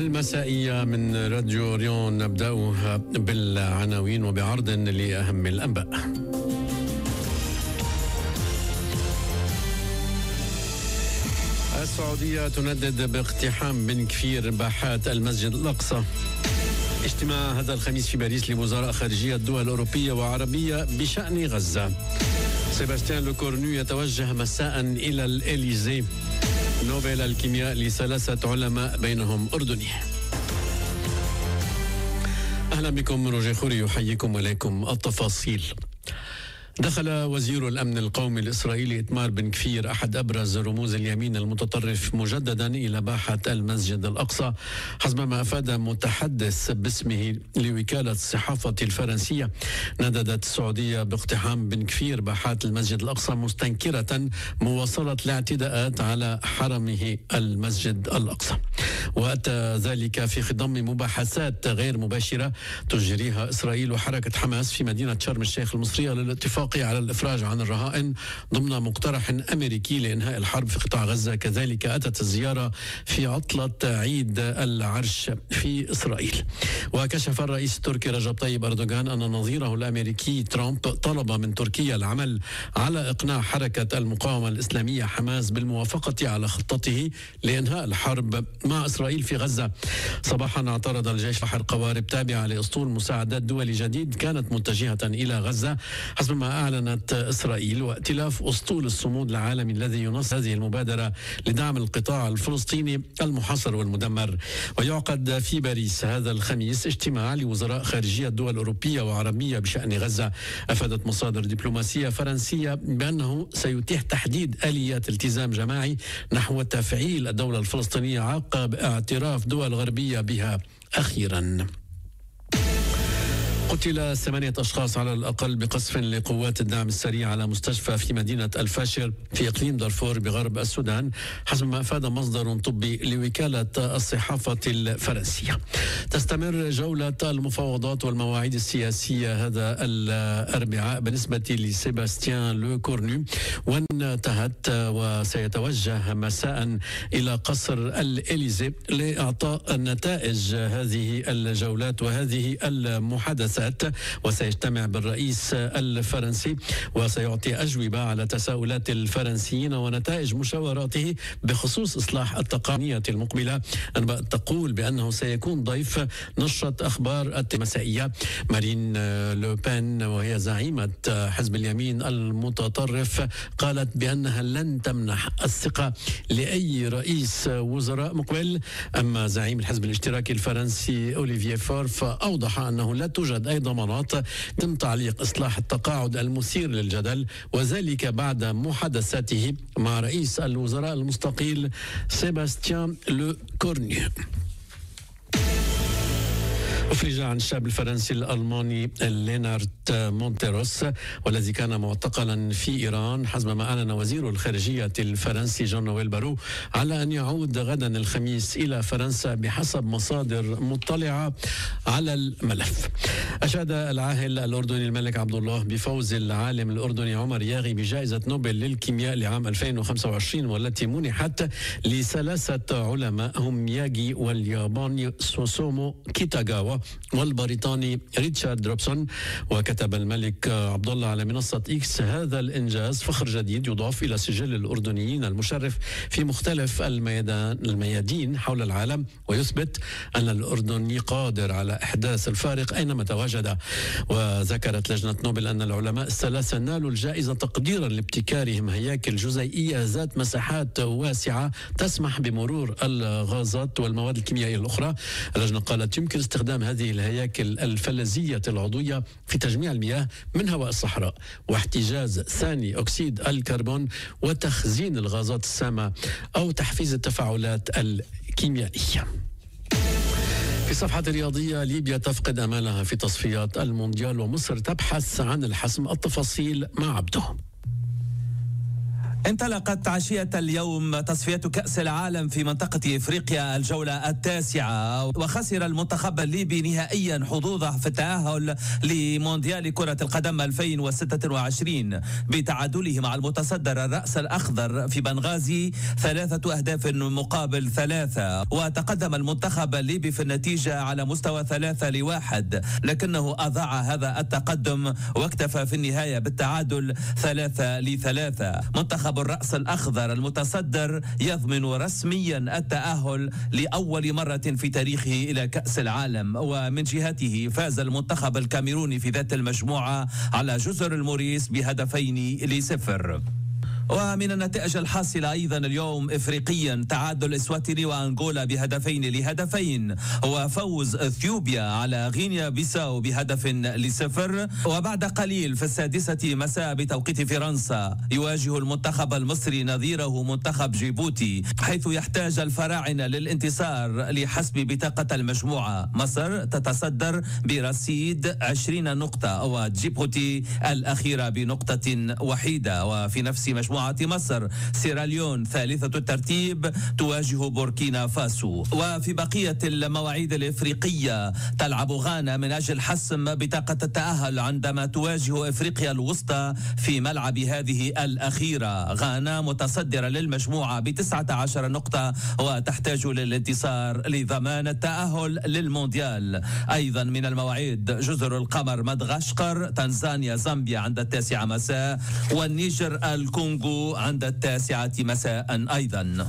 المسائية من راديو ريون، نبدأها بالعناوين وبعرض لأهم الأنباء. السعودية تندد باقتحام بن كفير باحات المسجد الأقصى. اجتماع هذا الخميس في باريس لوزراء خارجية الدول الأوروبية وعربية بشأن غزة. سيباستيان لوكورنو يتوجه مساء إلى الإليزي. نوبل الكيمياء لثلاثة علماء بينهم أردني. أهلا بكم، روجي خوري يحييكم وإليكم التفاصيل. دخل وزير الأمن القومي الإسرائيلي إتمار بن كفير أحد أبرز رموز اليمين المتطرف مجددا إلى باحة المسجد الأقصى، حسب ما أفاد متحدث باسمه لوكالة الصحافة الفرنسية. نددت السعودية باقتحام بن كفير باحات المسجد الأقصى، مستنكرة مواصلة الاعتداءات على حرمه المسجد الأقصى. وأتى ذلك في خضم مباحثات غير مباشرة تجريها إسرائيل وحركة حماس في مدينة شرم الشيخ المصرية للاتفاق على الإفراج عن الرهائن ضمن مقترح أمريكي لإنهاء الحرب في قطاع غزة. كذلك أتت الزيارة في عطلة عيد العرش في إسرائيل. وكشف الرئيس التركي رجب طيب أردوغان أن نظيره الأمريكي ترامب طلب من تركيا العمل على إقناع حركة المقاومة الإسلامية حماس بالموافقة على خطته لإنهاء الحرب مع إسرائيل في غزة. صباحا اعترض الجيش بحر قوارب تابعة لأسطول مساعدات دولي جديد كانت متجهة إلى غزة، حسب ما أعلنت إسرائيل، وائتلاف أسطول الصمود العالمي الذي ينص هذه المبادرة لدعم القطاع الفلسطيني المحاصر والمدمر. ويعقد في باريس هذا الخميس اجتماع لوزراء خارجية الدول الأوروبية وعربية بشأن غزة. أفادت مصادر دبلوماسية فرنسية بأنه سيتيح تحديد آليات التزام جماعي نحو تفعيل الدولة الفلسطينية عقب اعتراف دول غربية بها أخيرا. قتل 8 أشخاص على الأقل بقصف لقوات الدعم السريع على مستشفى في مدينة الفاشر في إقليم دارفور بغرب السودان، حسب ما أفاد مصدر طبي لوكالة الصحافة الفرنسية. تستمر جولة المفاوضات والمواعيد السياسية هذا الأربعاء بالنسبة لسيباستيان لوكورنو، وانتهت وسيتوجه مساء إلى قصر الإليزي لإعطاء نتائج هذه الجولات وهذه المحادثات. وسيجتمع بالرئيس الفرنسي وسيعطي أجوبة على تساؤلات الفرنسيين ونتائج مشاوراته بخصوص إصلاح التقنية المقبلة. أنباء تقول بأنه سيكون ضيف نشرة أخبار المسائية. مارين لوبين وهي زعيمة حزب اليمين المتطرف قالت بأنها لن تمنح الثقة لأي رئيس وزراء مقبل. أما زعيم الحزب الاشتراكي الفرنسي أوليفييه فور فأوضح أنه لا توجد أي ضمانات تم تعليق إصلاح التقاعد المثير للجدل، وذلك بعد محادثاته مع رئيس الوزراء المستقيل سيباستيان لوكورنو. أفرج عن الشاب الفرنسي الألماني لينارد مونتيروس والذي كان معتقلا في إيران، حسب ما أعلن وزير الخارجية الفرنسي جون نويل بارو، على أن يعود غدا الخميس إلى فرنسا بحسب مصادر مطلعة على الملف. أشاد العاهل الأردني الملك عبد الله بفوز العالم الأردني عمر ياغي بجائزة نوبل للكيمياء لعام 2025، والتي منحت لثلاثة علماء هم ياغي والياباني سوسومو كيتاغاوا والبريطاني ريتشارد روبسون. وكتب الملك عبد الله على منصة إكس: هذا الإنجاز فخر جديد يضاف إلى سجل الأردنيين المشرف في مختلف الميادين حول العالم، ويثبت أن الأردن قادر على إحداث الفارق أينما تواجد. وذكرت لجنة نوبل أن العلماء الثلاثة نالوا الجائزة تقديرا لابتكارهم هياكل جزيئية ذات مساحات واسعة تسمح بمرور الغازات والمواد الكيميائية الأخرى. اللجنة قالت يمكن استخدام هذه الهياكل الفلزية العضوية في تجميع المياه من هواء الصحراء واحتجاز ثاني أكسيد الكربون وتخزين الغازات السامة أو تحفيز التفاعلات الكيميائية. في صفحة الرياضية، ليبيا تفقد أمالها في تصفيات المونديال ومصر تبحث عن الحسم. التفاصيل مع عبده. انطلقت عشية اليوم تصفية كأس العالم في منطقة إفريقيا الجولة 9، وخسر المنتخب الليبي نهائيا حظوظه في التأهل لمونديال كرة القدم 2026 بتعادله مع المتصدر الرأس الأخضر في بنغازي 3 أهداف مقابل 3. وتقدم المنتخب الليبي في النتيجة على مستوى 3-1، لكنه أضاع هذا التقدم واكتفى في النهاية بالتعادل 3-3. منتخب الرأس الأخضر المتصدر يضمن رسميا التأهل لأول مرة في تاريخه إلى كأس العالم. ومن جهته فاز المنتخب الكاميروني في ذات المجموعة على جزر الموريس ب2-0. ومن النتائج الحاصلة أيضا اليوم إفريقيا تعادل إسواتيني وأنغولا ب2-2، وفوز إثيوبيا على غينيا بيساو ب1-0. وبعد قليل في 6 مساء بتوقيت فرنسا يواجه المنتخب المصري نظيره منتخب جيبوتي، حيث يحتاج الفراعنة للانتصار لحسب بطاقة المجموعة. مصر تتصدر برصيد 20 نقطة وجيبوتي الأخيرة بنقطة وحيدة. وفي نفس مجموعة مصر سيراليون ثالثة الترتيب تواجه بوركينا فاسو. وفي بقية المواعيد الإفريقية تلعب غانا من أجل حسم بطاقة التأهل عندما تواجه إفريقيا الوسطى في ملعب هذه الأخيرة. غانا متصدرة للمجموعة ب19 نقطة وتحتاج للانتصار لضمان التأهل للمونديال. أيضا من المواعيد جزر القمر مدغشقر، تنزانيا زامبيا عند 9 مساء، والنيجر الكونغو عند 9 مساء أيضا.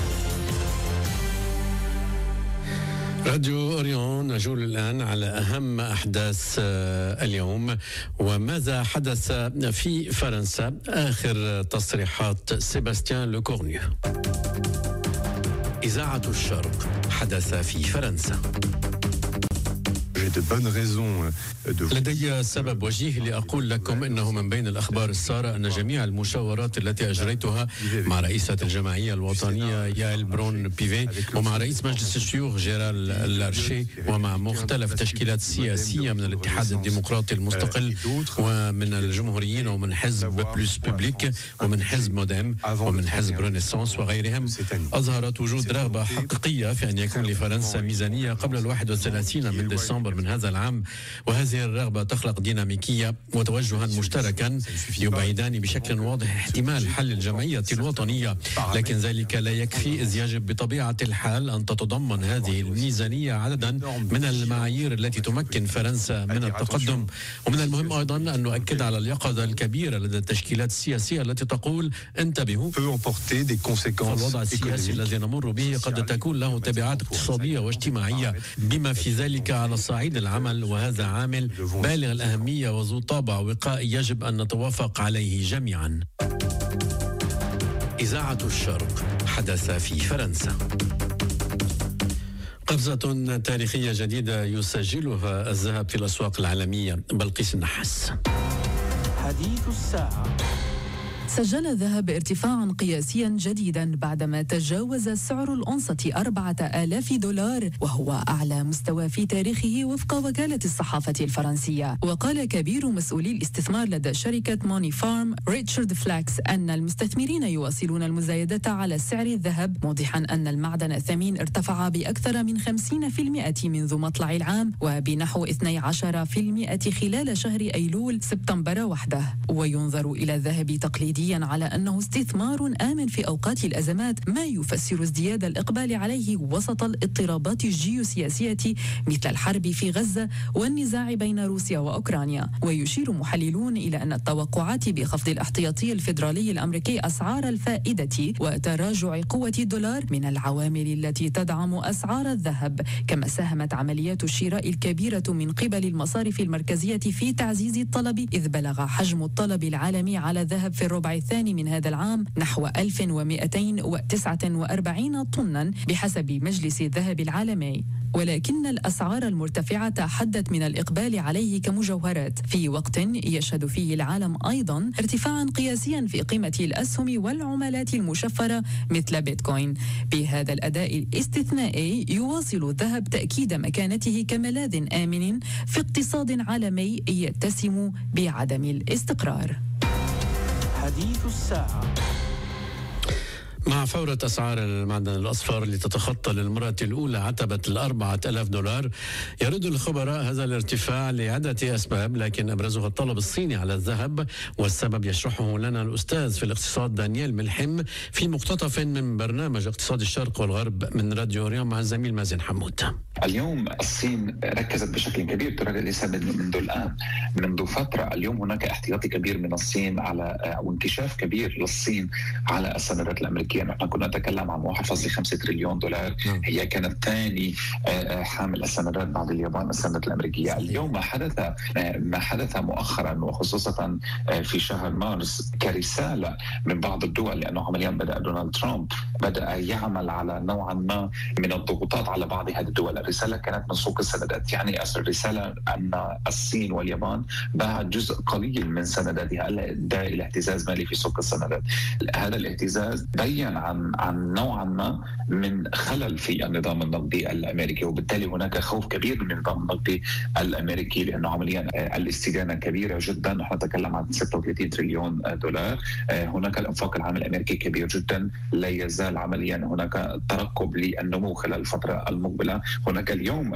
راديو أوريون نجول الآن على أهم أحداث اليوم. وماذا حدث في فرنسا؟ آخر تصريحات سيباستيان لوكورنيو. إذاعة الشرق حدث في فرنسا. لدي سبب وجيه لأقول لكم إنه من بين الأخبار السارة أن جميع المشاورات التي أجريتها مع رئيسة الجمعية الوطنية يائل برون بيفي ومع رئيس مجلس الشيوخ جيرال لارشي ومع مختلف التشكيلات السياسية من الاتحاد الديمقراطي المستقل ومن الجمهوريين ومن حزب بلوس بوبليك ومن حزب موديم ومن حزب رينيسانس وغيرهم، أظهرت وجود رغبة حقيقية في أن يكون لفرنسا ميزانية قبل 31 من ديسمبر من هذا العام. وهذه الرغبة تخلق ديناميكية وتوجها مشتركا يبعدان بشكل واضح احتمال حل الجمعية الوطنية، لكن ذلك لا يكفي، إذ يجب بطبيعة الحال أن تتضمن هذه الميزانية عددا من المعايير التي تمكن فرنسا من التقدم. ومن المهم أيضا أن نؤكد على اليقظة الكبيرة لدى التشكيلات السياسية التي تقول انتبهوا، فالوضع السياسي الذي نمر به قد تكون له تبعات اقتصادية واجتماعية بما في ذلك على صعيد العمل، وهذا عامل بالغ الأهمية وذو طابع وقائي يجب أن نتوافق عليه جميعا. إذاعة الشرق حدث في فرنسا. قفزة تاريخية جديدة يسجلها الذهب في الأسواق العالمية. بلقيس النحاس. حديث الساعة. سجل الذهب ارتفاعا قياسيا جديدا بعدما تجاوز سعر الأونصة 4000 دولار، وهو أعلى مستوى في تاريخه وفق وكالة الصحافة الفرنسية. وقال كبير مسؤولي الاستثمار لدى شركة موني فارم ريتشارد فلاكس أن المستثمرين يواصلون المزايدة على سعر الذهب، موضحا أن المعدن الثمين ارتفع بأكثر من 50% منذ مطلع العام وبنحو 12% خلال شهر أيلول سبتمبر وحده. وينظر إلى الذهب تقليديا على أنه استثمار آمن في أوقات الأزمات، ما يفسر ازدياد الإقبال عليه وسط الاضطرابات الجيوسياسية مثل الحرب في غزة والنزاع بين روسيا وأوكرانيا. ويشير محللون إلى أن التوقعات بخفض الاحتياطي الفيدرالي الأمريكي أسعار الفائدة وتراجع قوة الدولار من العوامل التي تدعم أسعار الذهب، كما ساهمت عمليات الشراء الكبيرة من قبل المصارف المركزية في تعزيز الطلب، إذ بلغ حجم الطلب العالمي على الذهب في الربع الثاني من هذا العام نحو 1249 طنا بحسب مجلس الذهب العالمي. ولكن الأسعار المرتفعة حدت من الإقبال عليه كمجوهرات في وقت يشهد فيه العالم أيضا ارتفاعا قياسيا في قيمة الأسهم والعملات المشفرة مثل بيتكوين. بهذا الأداء الاستثنائي يواصل الذهب تأكيد مكانته كملاذ آمن في اقتصاد عالمي يتسم بعدم الاستقرار. حديث الساعة. مع فورة أسعار المعدن الأصفر اللي تتخطى للمرة الأولى عتبة 4,000 دولار، يرد الخبراء هذا الارتفاع لعدة أسباب، لكن أبرزها الطلب الصيني على الذهب، والسبب يشرحه لنا الأستاذ في الاقتصاد دانيال ملحم في مقتطف من برنامج اقتصاد الشرق والغرب من راديو أوريون مع الزميل مازن حمود. اليوم الصين ركزت بشكل كبير، ترى ليس منذ الآن، منذ فترة. اليوم هناك احتياطي كبير من الصين على وانكشاف كبير للصين على السندات الأمريكية. نحن كنا نتكلم عن 1.5 تريليون دولار، هي كانت ثاني حامل السندات بعد اليابان السندات الأمريكية. اليوم ما حدث مؤخرا وخصوصا في شهر مارس كرسالة من بعض الدول، لأنه عمليا بدأ دونالد ترامب يعمل على نوعا ما من الضغوطات على بعض هذه الدول. الرسالة كانت من سوق السندات، يعني الرسالة أن الصين واليابان باعت جزء قليل من سنداتها أدى إلى اهتزاز مالي في سوق السندات. هذا الاهتزاز بين عن نوعا ما من خلل في النظام النقدي الأمريكي، وبالتالي هناك خوف كبير من النظام النقدي الأمريكي، لأنه عمليا الاستدانة كبيرة جدا. نحن نتكلم عن 36 تريليون دولار. هناك الانفاق العام الأمريكي كبير جدا، لا يزال عمليا هناك ترقب للنمو خلال الفترة المقبلة. هناك لليوم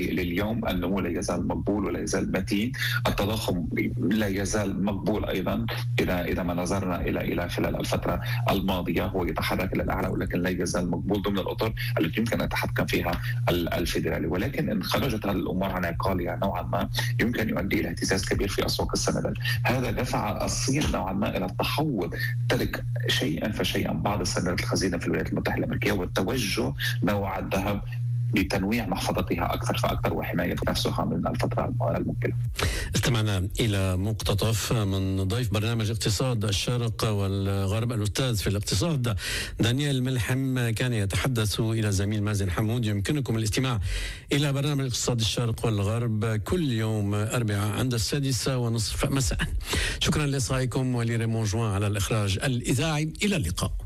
النمو لا يزال مقبول ولا يزال متين، التضخم لا يزال مقبول أيضا إذا ما نظرنا إلى خلال الفترة الماضية، هو يتحرك إلى الأعلى ولكن لا يزال مقبول ضمن الأطر التي يمكن أن يتحكم فيها الفيدرالي. ولكن إن خرجت هذه الأمور عن عقالها نوعا ما يمكن يؤدي إلى اهتزاز كبير في أسواق السندات. هذا دفع الصين نوعا ما إلى التحوط، ترك شيئا فشيئا بعض السندات الخزينة في الولايات المتحدة الأمريكية والتوجه نوع الذهب لتنويع محفظتها أكثر فأكثر وحماية نفسها من الفترة المقبلة. استمعنا إلى مقتطف من ضيف برنامج اقتصاد الشرق والغرب الأستاذ في الاقتصاد دانيال ملحم، كان يتحدث إلى زميل مازن حمود. يمكنكم الاستماع إلى برنامج اقتصاد الشرق والغرب كل يوم أربعاء عند 6:30 مساء. شكرا لإصغائكم ولريمون جوان على الإخراج الإذاعي. إلى اللقاء.